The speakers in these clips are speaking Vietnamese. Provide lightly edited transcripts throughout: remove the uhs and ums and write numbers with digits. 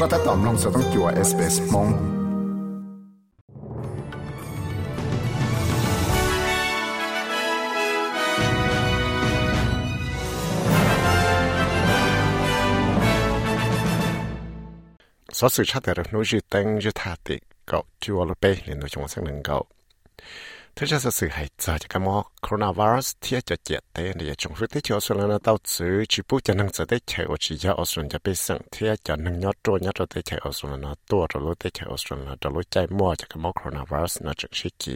ก็ถ้าตอมลงจะต้องจั่ว SBS มงสอสื่อชาติแต่นู้จีเต็งจะทาติก็จั่วลเป้เรียนโดยชงสักหนึ่งเก่าถ้าจะสื่อให้ใจจากการมอโคโรนาไวรัสที่จะเจ็บเต้ในช่วงที่เชื้อส่วนนั้นต่อซื้อชีพจะนั่งจะได้ใช้ออกซิเจนออกซิเจนจะไปสั่งที่จะนั่งยอดตัวได้ใช้ออกซิเจนตัวเราได้ใช้ออกซิเจนเรารู้ใจมั่วจากการมอโคโรนาไวรัสน่าจะชิกี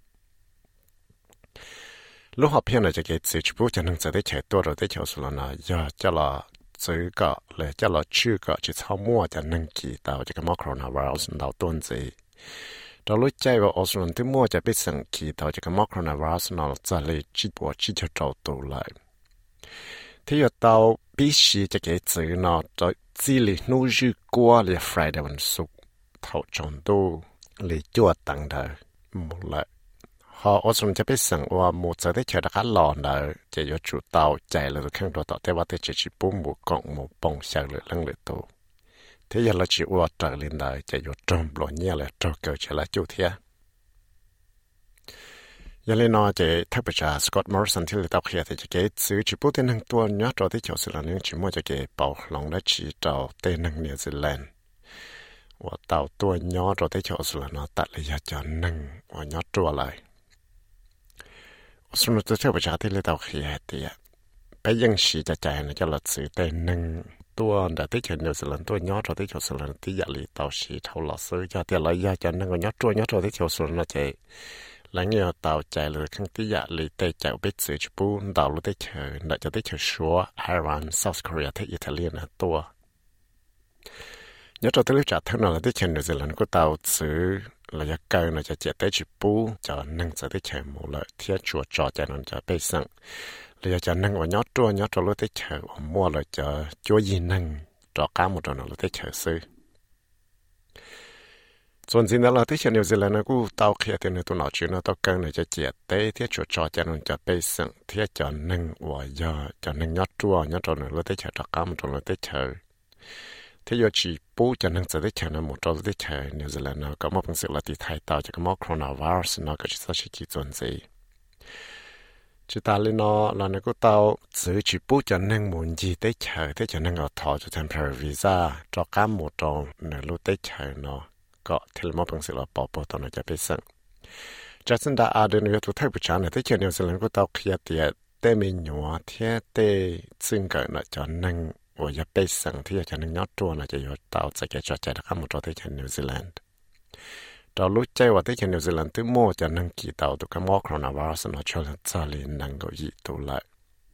ลูกหอบเพียงจะเกิดซื้อชีพจะนั่งจะได้ใช้ตัวเราได้ใช้ออกซิเจนอย่าจะละซื้อก็เลยจะละชื่อก็จะเข้ามั่วจะนั่งกี่ต่อจากการมอโคโรนาไวรัสเราต้นใจเรารู้ใจว่าออสเตรเลียที่มั่วจะไปสังเกตต่อจากโคโรนาไวรัสเราจะเลยจีบว่าจีจะเจ้าตัวเลยที่อยู่ต่อปีชีจะเกิดซื้อเราจะจีเลยนู้จีกัวเลยฟรายเดย์วันศุกร์เท่าจนตัวเลยจวดตั้งเดิมหมดเลยพอออสเตรเลียจะไปสั่งว่าหมดจะได้เชื่อดักหลอนเลยจะอยู่จุดเตาใจเลยข้างตัวต่อแต่ว่าจะจีบปุ่มหมู่กล่องหมู่ปองเสียเลยลังเลยตัวที่ยังเราจีว่าจากลินได้จะอยู่จมปลอเนี่ยเลยจเกิดเฉลยจุดเทียยังเลยนอจะทักไปจากสกอตต์มอริสันที่เราเขียนจะเกิดซื้อจีบุเต็นหนึ่งตัวเนื้อตัวที่เขียวสุดแล้วนึงจีมัวจะเกิดเป่าลงได้จีเจ้าเต็นหนึ่งนิวซีแลนด์ว่าเต่าตัวเนื้อตัวที่เขียวสุดแล้วนะตัดเลยจะหนึ่งว่าเนื้อตัวเลยสมมติทักไปจากที่เราเขียนเตียไปยังชีจะใจนะจะหลัดซื้อเต็นหนึ่งตัวแต่ที่เขียนนิวซีแลนด์ตัวย้อนตัวที่เขียวสุดแล้วที่อยากลีต่อชีเท่าหลัดซื้อจะแต่ละอยากจะนั่งก็ย้อนตัวที่เขียวสุดแล้วจะหลังจากต่อใจเลยครั้งที่อยากลีเตะใจไปซื้อญี่ปุ่นดาวรู้ได้เฉยน่าจะได้เฉยชัวไอรันเซาท์เกาหลีที่อิตาลีนะตัวย้อนตัวที่รู้จักเท่านั้นที่เขียนนิวซีแลนด์ก็ต่อซื้อระยะไกลน่าจะเจ็บได้ญี่ปุ่นจะนั่งจะได้เฉยหมดเลยที่ชัวจอใจนั้นจะไปสั่งเลยจะนั่งว่าย้อนตัวรู้ได้เฉยมั่วเลยจะช่วยยินนั่งจอก้าหมดเลยรู้ได้เฉยซื้อส่วนสิ่งนั้นเราที่เชียงนิวซีแลนด์นะกูเตาเขียนในตัวหนอชื่อนะตัวเกินเลยจะเจียดเต้ที่ชัวจอจะนั่งจะไปสั่งที่จะนั่งว่าจะนั่งย้อนตัวรู้ได้เฉยจอก้าหมดรู้ได้เฉยที่ยอชีปูจะนั่งจะได้เฉยนะหมดรู้ได้เฉยนิวซีแลนด์นะก็มาเป็นสิ่งละที่ไทยต่อจากโคโรนาไวรัสนะก็จะสักกี่ส่วนสิจุดตาลีนอเราเนี่ยก็เตาซื้อจีปูจะนั่งมุนจีได้เฉยที่จะนั่งเอาถอจะ temporary visa จอก้าหมดตรงเนี่ยรู้ได้เฉยเนาะก็เทเลมอเป็นสิ่งละปอตอนนั้นจะไปสั่งจัดสันดาอาเดนอยู่ทุกท่านผู้ชายเนี่ยที่เขียนนิวซีแลนด์ก็เตาเคลียร์เตียเต้มีหนัวเทียเต้ซึ่งเกิดนะจะนั่งว่าจะไปสั่งที่จะนั่งยอดตัวนะจะอยู่เตาจะแก่จอดใจแล้วข้ามหมดที่เขียนนิวซีแลนด์เรารู้ใจว่าที่เขียนนิวซีแลนด์ที่โม่จะนั่งกี่เตาตัวก็มอโคโรนาไวรัสนะชนจะลีนั่งก็ยีตัวเลย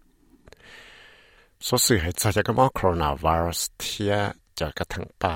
ส่วนสื่อให้ใจจะก็มอโคโรนาไวรัสเทียจะกระทั่งป่า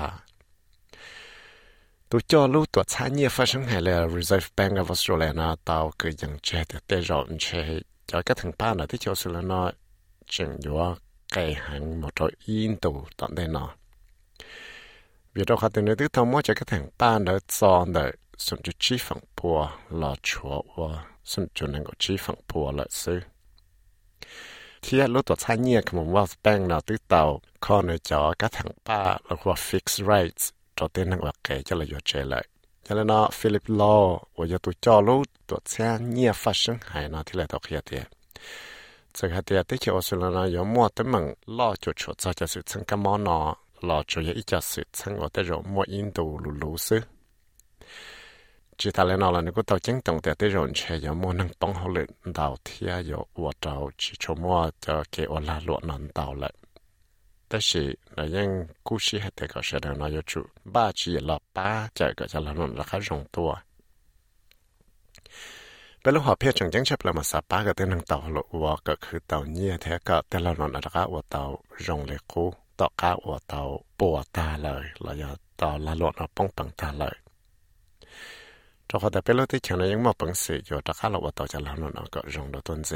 ตัวจอรู้ตัวช้าเนี่ย发生喺เลย Reserve Bank of Australia นะตาวก็ยังเจอแต่รอนเชยจะกระทั่งป่านะที่เจ้าสุดแล้วนะจึงอยู่ว่าไกลห่างหมดอินตัวตอนได้นะวิธีการตัวนี้ที่ทำว่าจะกระทั่งป่านะซอนเลยส่วนจุดชี้ฝั่งพัวลอชัวว่าส่วนจุดนั้นก็ชี้ฝั่งพัวเลยซื้อที่รู้ตัวช้าเนี่ยขโมยว่าแบงก์นะที่เตาข้อในจอกระทั่งป่าแล้วก็ fixed ratesตัวเต้นนั่งว่าแกจะเลยอยู่เฉยเลยจะเลยนะฟิลิปลอว่าจะตัวจอรู้ตัวเสียเนี่ย发生หายนะที่เลยตัวเขียนเดียจะเขียนที่เขียนสุดแล้วนะยอมมัวแต่มึงล่อจุดชุดจะสุดทั้งกำมอนอล่อจุดยังอีจะสุดทั้งว่าแต่เรามัวอินดูรู้ซึจิตาเลนอแล้วนี่ก็ตัวจริงตรงแต่ที่เราเชื่อยอมมัวนั่งป้องเขาเลยดาวเทียอยู่ว่าเราจิชมัวจะเกี่ยวลาหลวงนันดาวเลยแต่สิเรายังกู้ชีให้แต่ก็แสดงน้อยจุบ้าจีหลับป้าใจก็จะละนนราคาส่งตัวเป็นลูกหอบเพียรจังจังใช้ประมาณสัปป้าก็เต้นนั่งเต่าหลวัวก็คือเต่าเนี่ยแท้ก็แต่ละนนราคาวัวเต่าส่งเล็กกู้ต่อก้าวัวเต่าปวดตาเลยเราอย่าเต่าละหลวงเอาป้องปังตาเลยเจ้าเขาแต่เป็นลูกที่เขียนยังมาปังสื่ออยู่ราคาเราวัวเต่าจะละนนก็ส่งโดยต้นสี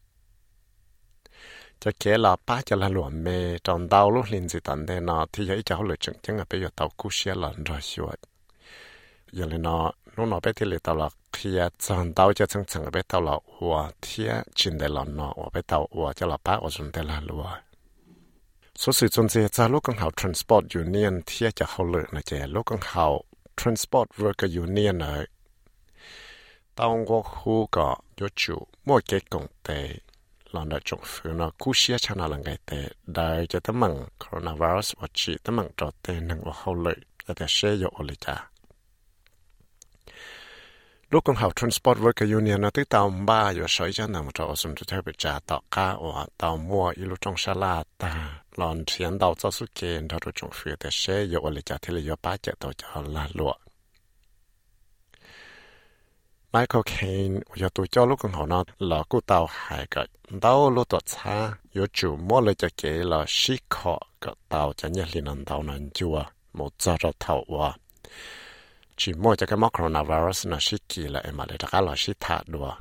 จะเกี่ยเราป้าจะละหลวมเมจอนดาวลูกลินสิตันเดนอที่ยังจะเขาเลยจังไปอยู่เตากู้เชียหลันรอช่วยอย่างเลยนอนู่นไปที่เลยเตาหลักเทียจอนดาวจะจังไปเตาหลักหัวเทียจินเดลอนนอว่าไปเตาหัวจะละป้าอสุนเดลาลัว số sự tôn chế ra lúc con hậu Transport Union thiết cho hậu lửa là chế lúc con hậu Transport Worker Union ở tao có khu có cho chủ mỗi cái công ty là nó trồng phiếu nó cú xia cho nó là ngày tệ đại cho tấm bằng coronavirus và chỉ tấm bằng trò tên năng và hậu lửa để để xe dụ ở cha lúc con hậu Transport Worker Union nó tới tàu ba và sợi cho nằm trò dùng cho theo bị trả tàu cá và tàu mua ít lúc trong sa la ta lòn tiền tàu cho số kiện đó rồi trồng phiếu để xe dụ ở cha thì là do ba chợ tàu cho là lụa Michael Caine 我對咗碌咁好呢，攞個刀係個刀攞到叉，有做摸嚟就幾攞試過個刀就一年能刀能做啊，冇揸咗頭啊，只摸就個 coronavirus 呢試幾啦，嘛嚟大家攞試塔咯。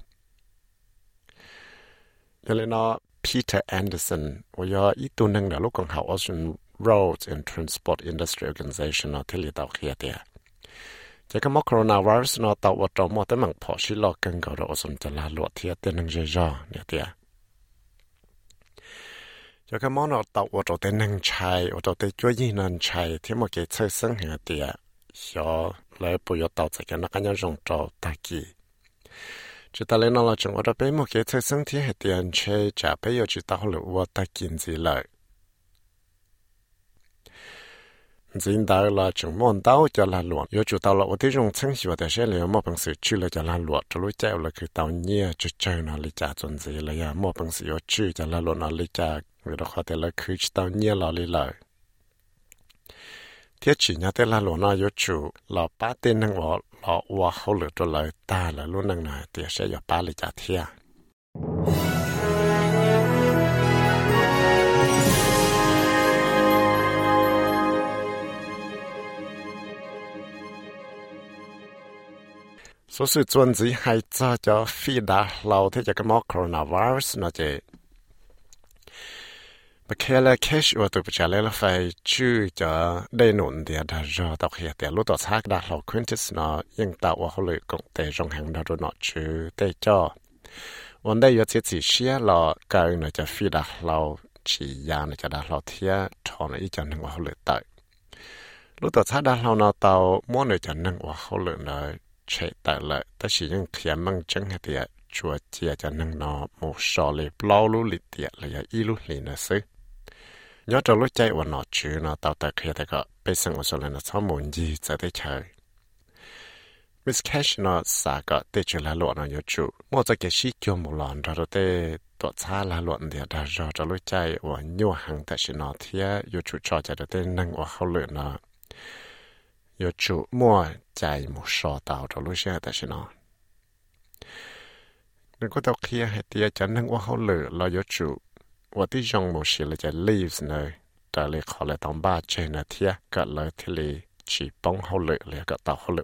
有嚟呢 Peter Anderson 我有一度能攞碌咁好，我算 Roads and Transport Industry Organization 呢，睇嚟到佢哋。จะก็มอ coronavirus เนาะตัวว่าตัวมอแต่มันพอชิลอกันก็เราสนจะลาลวดเทียเต็นนึงเจอเนี่ยเดียจะก็มอเนาะตัวว่าตัวเต็นนึงใช้ว่าตัวเต็นช่วยยิงนั่นใช้ที่มอเกิดเชื่อซึ่งเนี่ยเดียชอเลยปุยตัวจากกันนักการยังจงตากีจุดตะเลนเราจงว่าเราไปมอเกิดเชื่อซึ่งที่เหตุการณ์เชื่อจะไปอยู่จุดตาหรือว่าตากินสิเลย真到了就摸到就拉落，有就到了我这种程序的些了，没本事去了就拉落，这路走了去到你就走那里家种子了呀，没本事要去就拉落那里家，为了话的了去到你那里来。天气呢的拉落那有就老八点能我好了就来大了，路能呢的些要八里家天。số sự chuẩn gì hay cho phi đã lâu thế cho cái mắc coronavirus nó chứ bây giờ là cash ở tụi bây giờ là phải chú cho đầy nộn để đã rõ tao hiện tại lúc đó xác đã lâu Quintus nó nhưng tạo ở hậu lệ công ty trong hàng đó rồi nó chú để cho vấn đề ở chỉ xia là cái nó cho phi đã lâu chỉ giá nó cho đã lâu thế cho nó ít cho năng hậu lệ tại lúc đó xác đã lâu nó tao muốn nó cho năng hậu lệ nó chạy tại lại ta chỉ những khi mang chân hay tiệt chùa chia cho năng nó một sọ lì bao lú lì tiệt là ít lú lì nữa xứ nhớ cho lúc chạy vào nó chữ nó tạo tại khi ta có bây giờ một số lần nó sau muốn gì sẽ tới chơi Miss Cash nó xả có để cho là luận nó nhớ chủ một cái gì cho một lần rồi để tọt xa là luận để đã rồi cho lúc chạy vào nhiều hàng tại chỉ nó thiệt nhớ chủ cho chạy để năng vào hậu luyện nó有主摸在木烧到着路线的是呢。如果到kia hay tia chẳng năng qua hậu lửa là有主，我的用木是了在 leaves 呢，但係可能當把trên là tia cái lời thì là chỉ bóng hậu lửa là cái tàu hậu lửa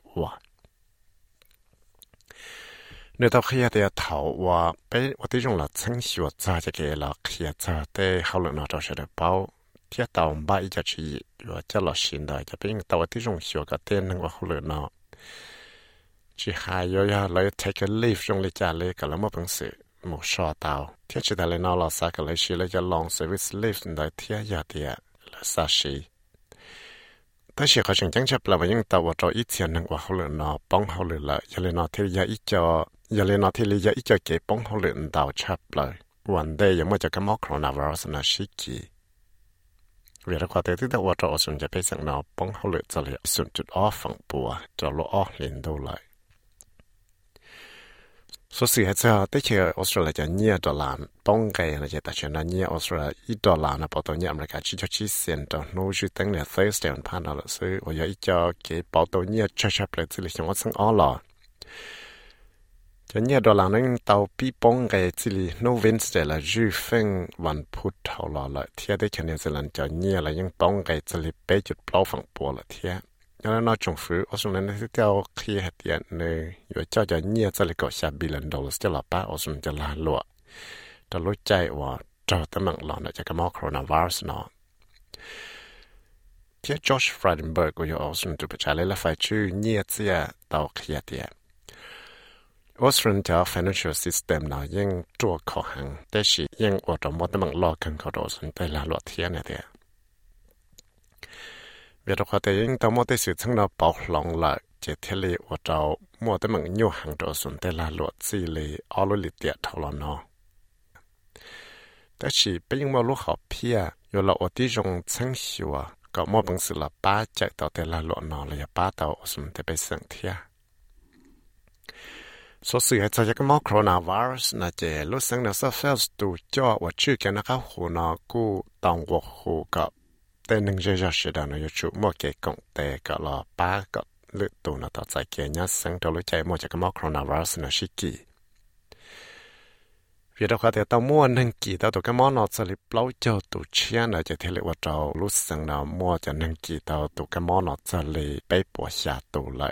qua。nếu到kia tia thảo qua，被我的用了程序我做這個了kia做的好了，那就是的包。ที่ตาวบ้าอีจะชี้ว่าจะหลอชินได้จะเป็นตัวที่จงชัวกับเต้นนึงว่าเขาเลยเนาะจีหายย่อยเลย take a leave จงเลยจ่าเลยกับแล้วมาเป็นสื่อหมู่ชอตาวที่จะได้เลยเนาะเราสักเลยชี้เลยจะลอง service leave ได้ที่ยาเดียเลยสักชีแต่ชีเขาจึงจังจะแปลว่ายังตัวเราอีเทียนนึงว่าเขาเลยเนาะป้องเขาเลยละอย่าเลยเนาะที่ยาอีจออย่าเลยเนาะที่เลยยาอีจอเก็บป้องเขาเลยดาวชับเลยวันเดียวยังไม่จะก็มอกโคโรนาไวรัสนะชิกีเวลาความเที่ยวว่าเราส่วนจะไปสั่งนอป้องเขาเลยจะเลยส่วนจุดอ้อฝั่งปัวจะล้ออ้อเล่นดูเลยส่วนสิ่งที่จะได้เชื่อออสเตรเลียจะเนี่ยดอลลาร์ป้องกันนะจะแต่เชื่อนั้นเนี่ยออสเตรเลียอีดอลลาร์นะพอตัวเนี่ยอเมริกาชี้จะชี้เส้นตัวนู้นชี้ตั้งเนี่ย Thursday ผ่านแล้วซื้อว่าอย่าอีจะเก็บพอตัวเนี่ยชับๆเลยจะเลยช่างว่าสั่งอ้อหรอจะเนี่ยดอลลาร์นั้นตัวปีป้องกันจะเลยโนเวนสเดย์ละจูฟิงวันพุธเท่าไรละเที่ยได้แค่เนี่ยจะลันจะเนี่ยละยังป้องกันจะเลยไปจุดเปล่าฝั่งปัวละเที่ยแล้วนอกจากฟื้นออสเตรเลียที่เที่ยวเคลียร์เหตุการณ์เนี่ยอยู่เจ้าจะเนี่ยจะเลยก็ชาบิลลันดอลลาร์จะหลับป้าออสเตรเลียจะลาหลวดแต่รู้ใจว่าเจ้าตั้งมั่งหล่อเนี่ยจะกำมอโคโรนาไวรัสเนาะที่จอร์จฟรายเดนเบิร์กก็อยู่ออสเตรเลียตัวประชาเลยละไฟชื่อเนี่ยเสียตัวเคลียร์เดียออสเตรเลีย financial system นะยังตัวข้อหังแต่สิยังอดรอมตั้งมั่งหล่อกันเขาโดนสนใจลาหลวดเที่ยเนี่ยเดีย vì đó có thể những tao mua tới sự thằng nào bảo lòng lại chỉ thế li ở đâu mua tới mình nhiều hàng đồ xuân tới là luật gì li ở lối li tiệt thầu lo nóแต่สิเป็นยังมาลูกเขาเพียอยู่เราอดที่จงชั้งหิวก็มอบังสือละป้าใจต่อแต่ละหลอนนอเลยป้าต่อสมแต่ไปสังเทียส่วนสื่อให้ใจก็มอโคโรนาไวรัสนะเจลูกสังเนสเฟลส์ตูจ่อว่าชื่อกันนะครับหูนอกูต้องวัวหูกับแต่หนึ่งเจ้าสิดานอยู่ชุมอเกกงแต่ก็รอป้าก็เลือดตูนะต่อใจเกียร์ยัดสังตัวรู้ใจมอจากมอโคโรนาไวรัสนะชิกีvì đó có thể tao mua nâng kỳ tao tụi cái món nó sẽ lấy lâu cho tụi chia này chỉ thế là vợ trâu lúc sáng nào mua cho nâng kỳ tao tụi cái món nó sẽ lấy bay bỏ xa tụi lại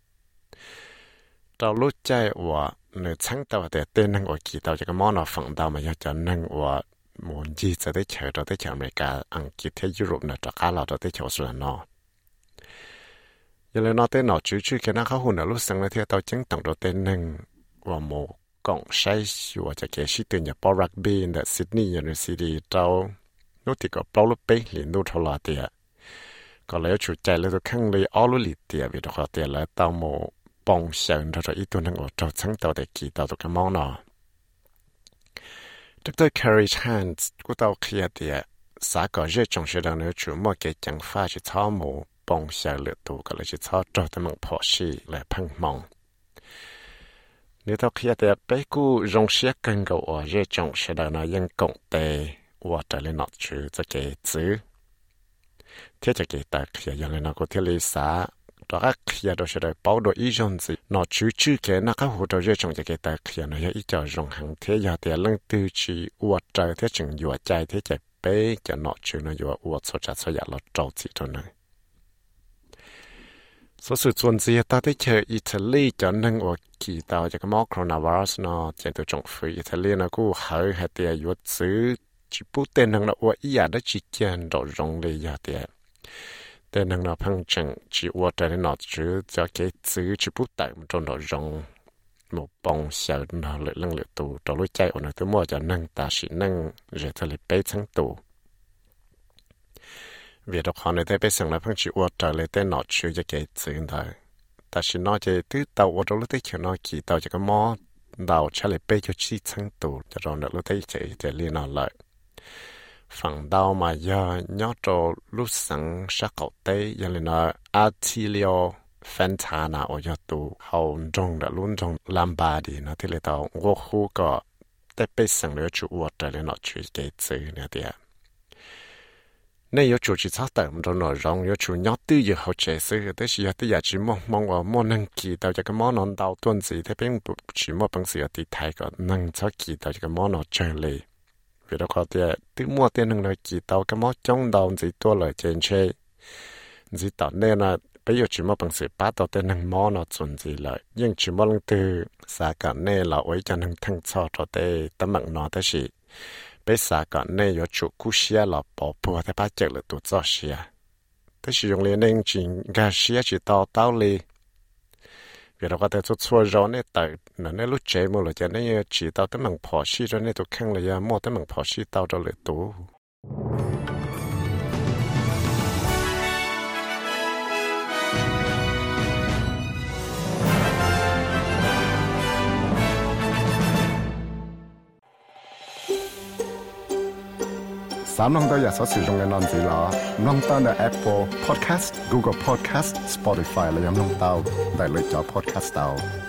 tao lúc chạy và nửa tháng tao để tên nâng ở kỳ tao cho cái món nó phẳng tao mà cho nâng và muốn gì sẽ tới chờ đó tới chờ America ăn kỳ thế Europe này cho cá lò đó tới chờ số là nó giờ là nó tới nó chú cái nó khó hồn ở lúc sáng này thì tao chứng tổng đồ tên nâng và một cộng sai của cho cái sĩ từ nhà ball rugby in the Sydney University tao nó thì có bao lúc bé liền đâu thâu là tiệt còn lấy chủ chạy lấy tôi khăng lấy all lúc liền tiệt vì đó có tiệt là tao một bông sơn rồi ít tuần năng ở trong sáng tao để kỳ tao cái món nào Dr. Carrie Chance của tao kia tiệt xã có rất trọng视到呢主么给讲法是草木bông sơn lựa tụ có lấy chỉ草cho他们破事来碰梦nếu tao khi thì bé cô rong xiết cần cầu ở dưới trong sẽ đào nó dân cộng tệ và trở lên nọ chữ cho cái chữ thế cho cái ta khi dân lên nó có thể lý xã đó các khi đó sẽ được bảo đồ ý dân gì nọ chữ cái nó các hồ đầu dưới trong cho cái ta khi nó ý cho rong hàng thế giờ thì lăng tư chỉ và trở thế chừng vừa chạy thế chạy bé cho nọ chữ nó vừa và số chặt số giờ nó trâu gì thôi này số sự chuẩn gì ta tới chờ Italy cho nên ở kỳ tàu cho cái món coronavirus nó trên từ trong phía Italy nó cũng hơi hay tiệt yếu xứ chỉ bút tên năng nó ở ý đó chỉ chân độ rong đi giờ tiệt tên năng nó phăng chẳng chỉ ở trên nó chứ cho cái xứ chỉ bút tại một trong độ rong một bông sợi nó lợi lăng lợi tù đó lối chạy của nó tới mua cho năng ta chỉ năng rồi thay lấy bé tháng tù vì đó họ này thấy bây giờ là phong chỉ ở trở lại tên nọ chịu cho cái chuyện thôi, ta chỉ nói cho từ tàu ở đâu lúc thấy chuyện nó kỳ tàu cho cái mỏ tàu trả lại bây cho chi tháng tù cho rồi nữa lúc thấy chạy liên nó lại phần tàu mà giờ nhớ cho lúc sáng sát cầu tây giờ là nó Attilio Fontana ở giờ tù hậu trong đã luôn trong Lombardy nó thì là tàu ngô khu có tới bây giờ nữa chủ ở trở lại nó chịu cái chuyện này thì nên有主持操等唔到內容，有主要都要好解釋，但是有啲嘢只望話冇能記到一個冇能到段子，睇邊不只冇本事有啲睇個能就記到一個冇能最嚟，為咗嗰啲都冇啲能嚟記到個冇中到自多來進去，自到呢那比如只冇本事把到啲能冇能轉字來，因只冇能對啥個呢老為就能聽錯咗啲得問我但是。bây giờ còn này có chủ cú xe là bỏ bùa thì bắt chợt là tụt gió xe, thế sử dụng liền nên chỉ gà xe chỉ tao li, vì đó có thể tụt xua gió này tại nên lúc chạy mua là cho nên chỉ tao tới bằng bỏ xe rồi nên tụt khăng là giờ mua tới bằng bỏ xe tao rồi lại tụt. 三弄到日所使用嘅案子啦，弄到嘅 Apple Podcast、Google Podcast、Spotify 嚟飲弄到，嚟嚟咗 Podcast 到。